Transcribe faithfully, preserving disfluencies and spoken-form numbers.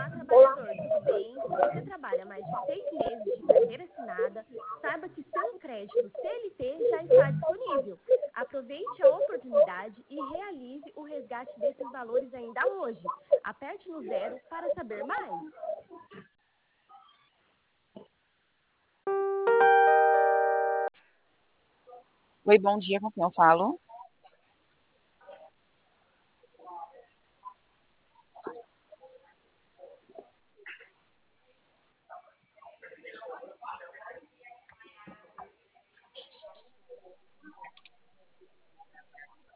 Olá, trabalhador, tudo bem? Se você trabalha mais de seis meses de carteira assinada, saiba que seu crédito C L T já está disponível. Aproveite a oportunidade e realize o resgate desses valores ainda hoje. Aperte no zero para saber mais. Oi, bom dia, com quem eu falo?